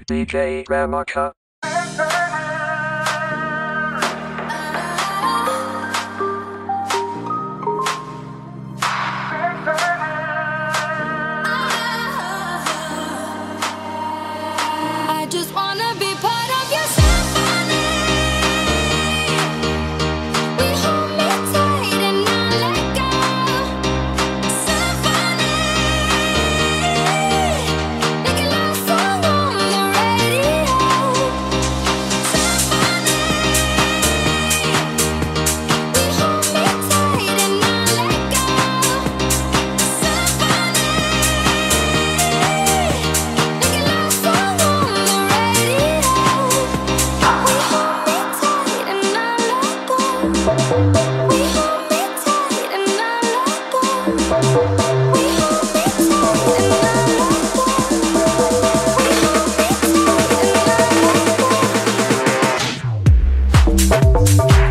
DJ Ramaka. I just wanna be part of your symphony. We hold me tight and not let go. Symphony, making love song on the radio. Symphony, we hold me tight and not let go. Symphony, making love song on the radio. We hold me tight and not let go. We hold me tight and not let go. We hold me tight and not let go. We hold me tight and not let go.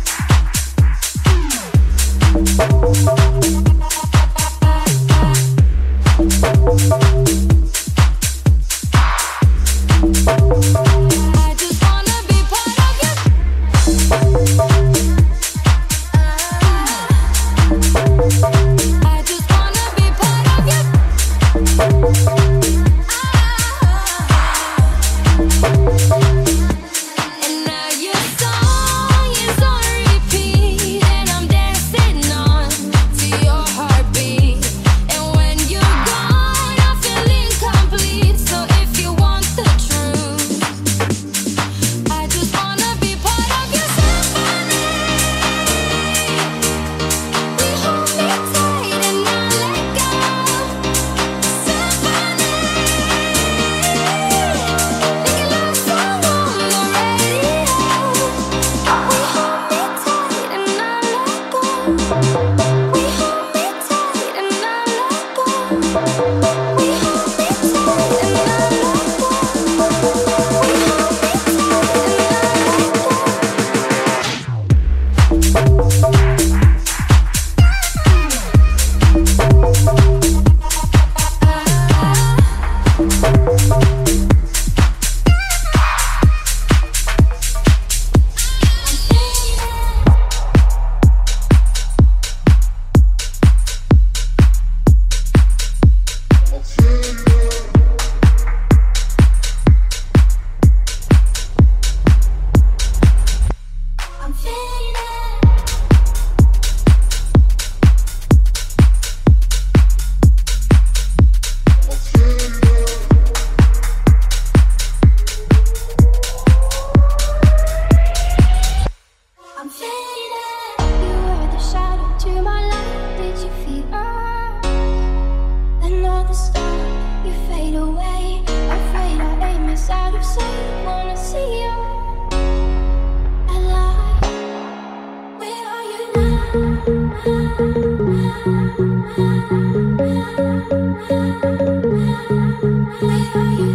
I just wanna be part of your. I just wanna be part of your. And now your song is on repeat, and I'm dancing on to your heartbeat. And when you're gone, I feel incomplete. So if you want the truth, I just wanna be part of your symphony. We hold me tight and not let go. Symphony, making love song on the radio. We hold me tight and not let go. We hold me tight and not let go. We hold me tight and not let go. We hold me tight and not let go. I'm fading. I'm fading. You were the shadow to my light. Did you feel us? Another star, you fade away. Afraid our aim is out of sight. Wanna see you alive. Where are you now? Where are you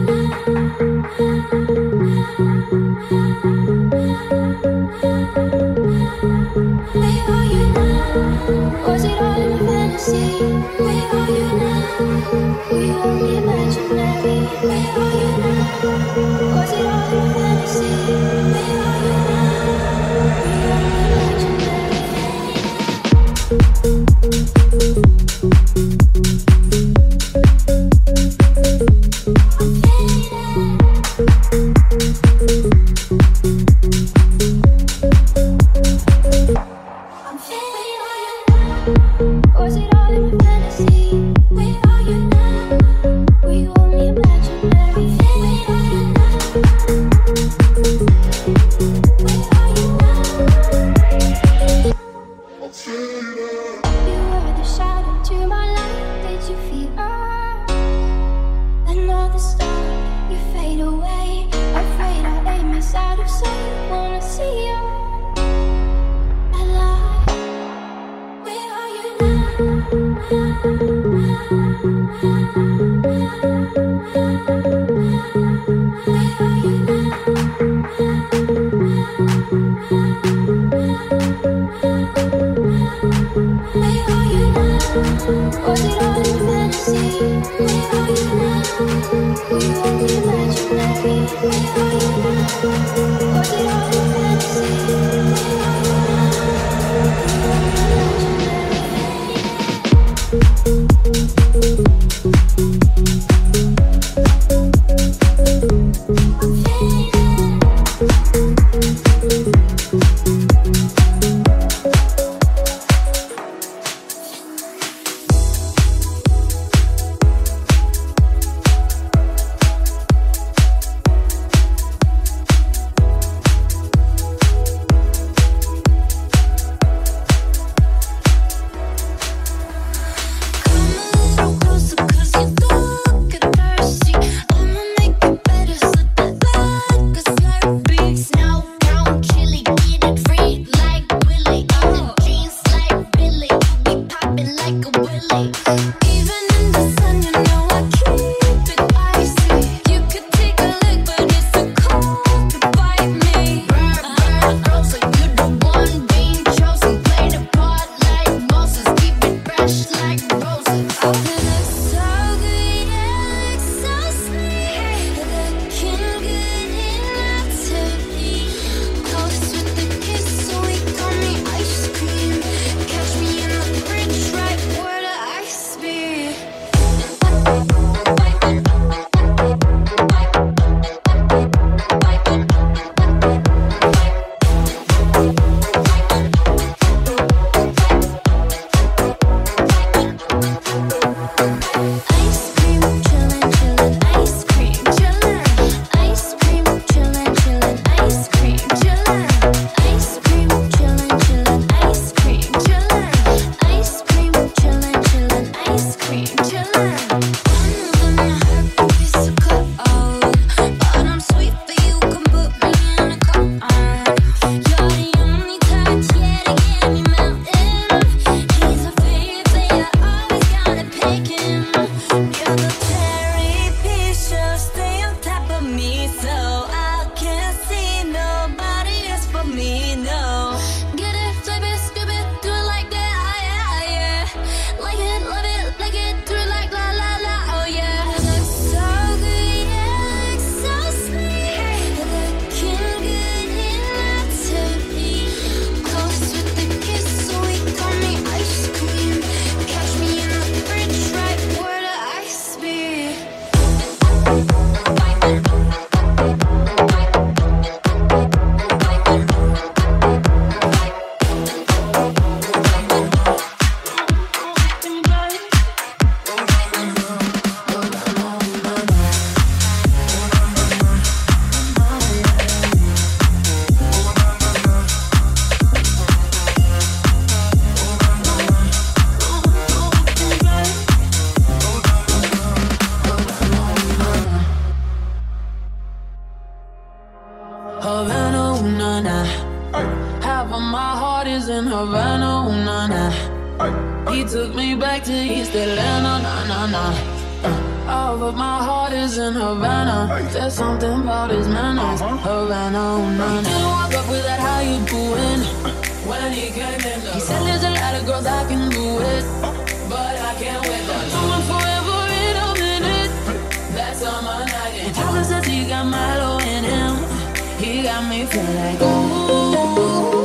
Where are you now? Was it all in a fantasy? Where are you now? Were you only imaginary? Where are you now? Was it all in a fantasy? Where are you now? Were you only I'm fading. Was it all in a fantasy? Where are you now? Were you only imaginary? Where are you now? Where are you now? You were the shadow to my light. Did you feel us? Another star, you fade away. Afraid our aim is out of sight. Wanna see you alive. Where are you now? Where are you now? Where are you now? Was it all in a fantasy? Where are you now? Were you only imaginary? He took me back to East Atlanta, all of my heart is in Havana. There's something about his manners, Havana, Didn't walk up with that, how you doing? When he came in, he said there's a lot of girls I can do it, but I can't wait. I'm doing forever in a minute. That's on my night. And Tyler says he got Milo in him. He got me feeling like ooh.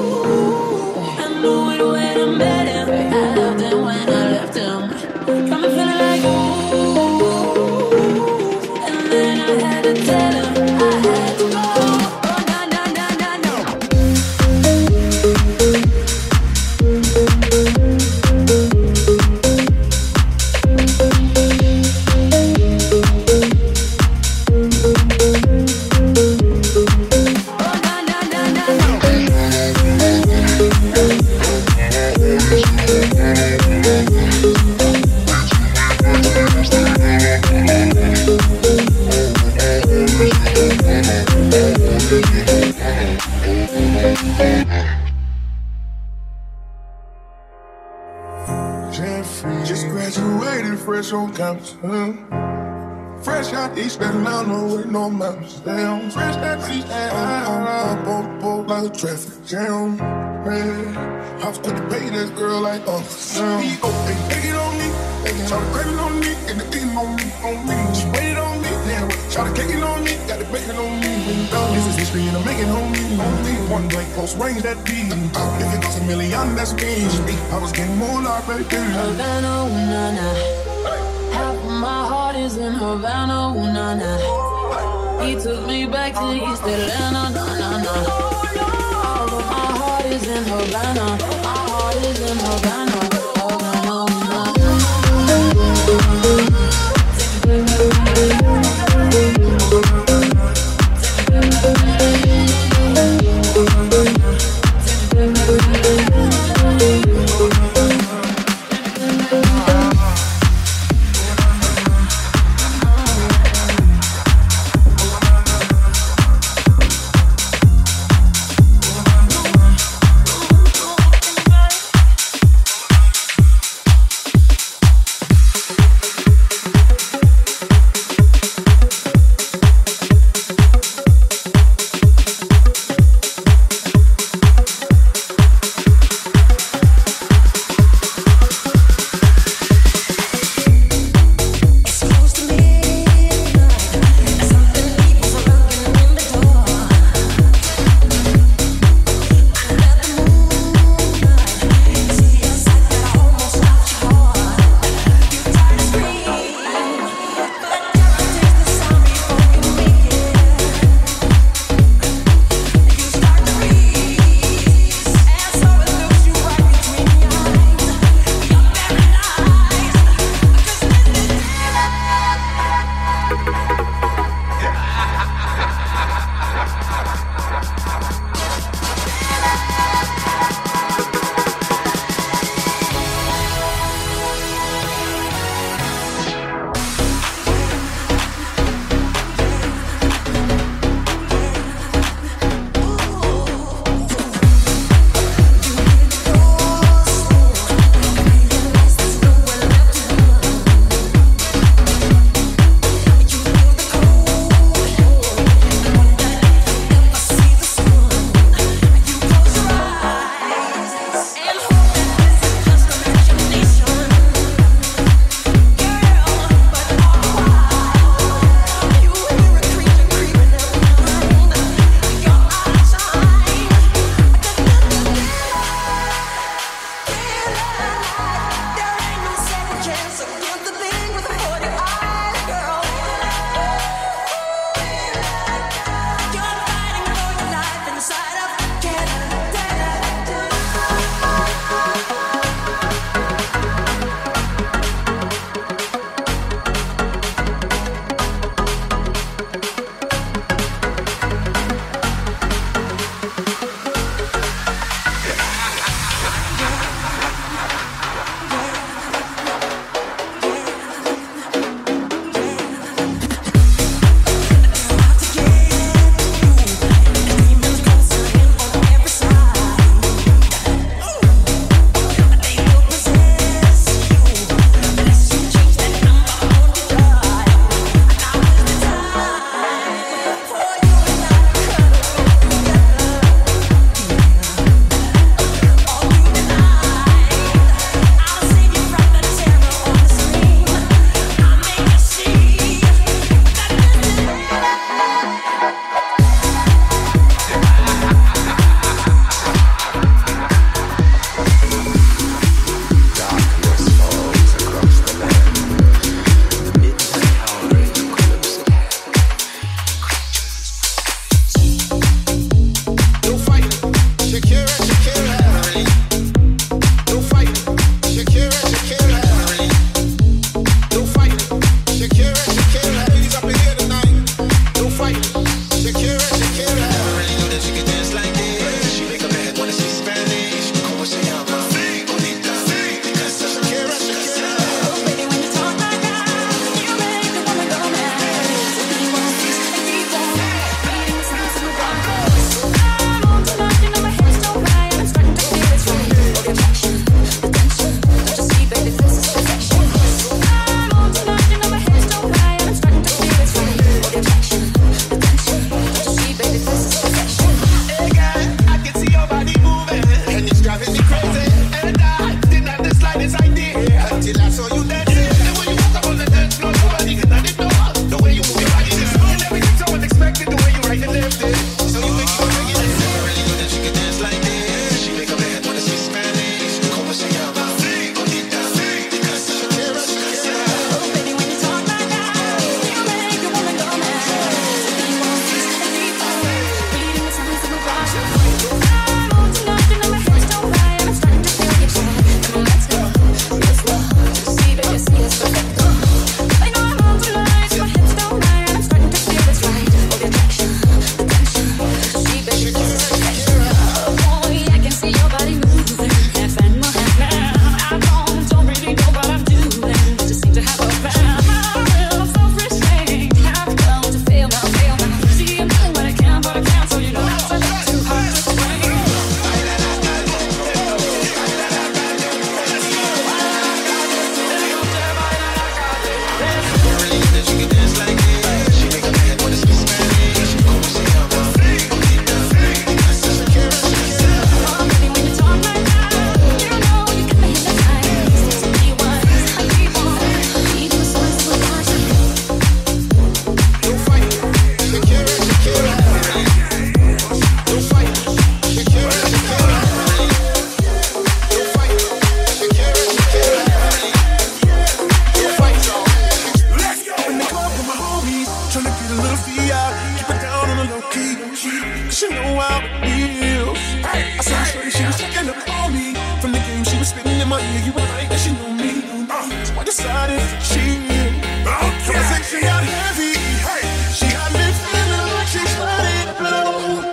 I knew it when I met him. I loved him when I left him. Got me feeling like ooh. And then I had to tell him I had to go. Oh, no, no, no, no, no. Just graduated fresh on campus. Fresh out East Atlanta with no maps. Damn, fresh out East Atlanta. Up on the boat like a traffic jam. I was quick to pay this girl like Sam. He take it on me. Try to grab it on me. And the beat on me. She waited on me. Damn, Try to cake it on me, got it bacon on me. This is history and I'm making on me. One blank close range that beat. If it goes a million, that's me. I was getting more like baby. Havana, ooh, nah, nah. Half of my heart is in Havana, ooh, nah, nah. He took me back to East Atlanta, nah, nah, nah. All of my heart is in Havana. My heart is in Havana, Havana, ooh, nah, me out, keep it down on the low key. Cause you know how it feels. I saw her she was checking up on me. From the game she was spitting in my ear, you were like that she knew me. So I decided to chill. Conversation got heavy. She got me feeling like she's ready to blow.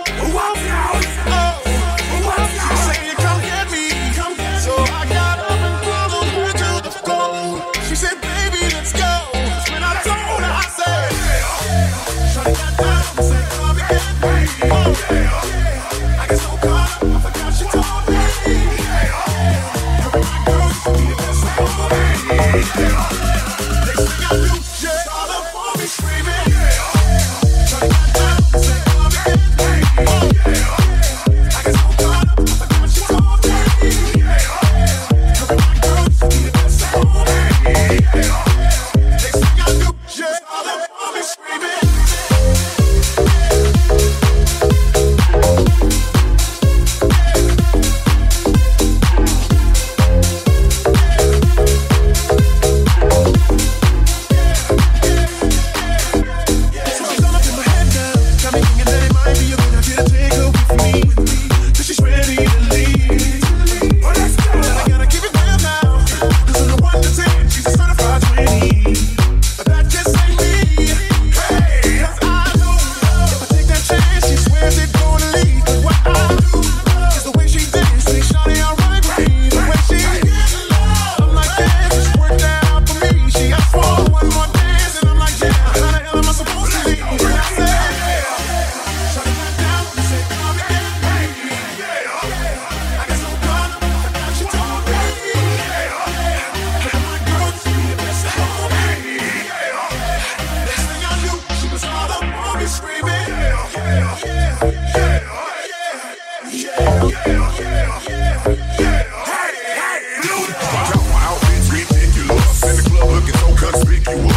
She said, come get me. So I got up and followed her to the floor. She said, baby, let's go. When I told her, I said, shawty got down and said, come and get me. I get so caught up, I forgot she told me. Every my girl, you be the best of all me. Next thing I knew, yeah, all up on me screaming. Shawty got down and said, come and get me. I get so caught up, I forgot she told me. Every my girl, you be the best of all me. Next thing I knew, yeah, all up on me screaming.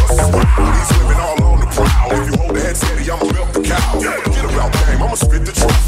I'ma spit the truth.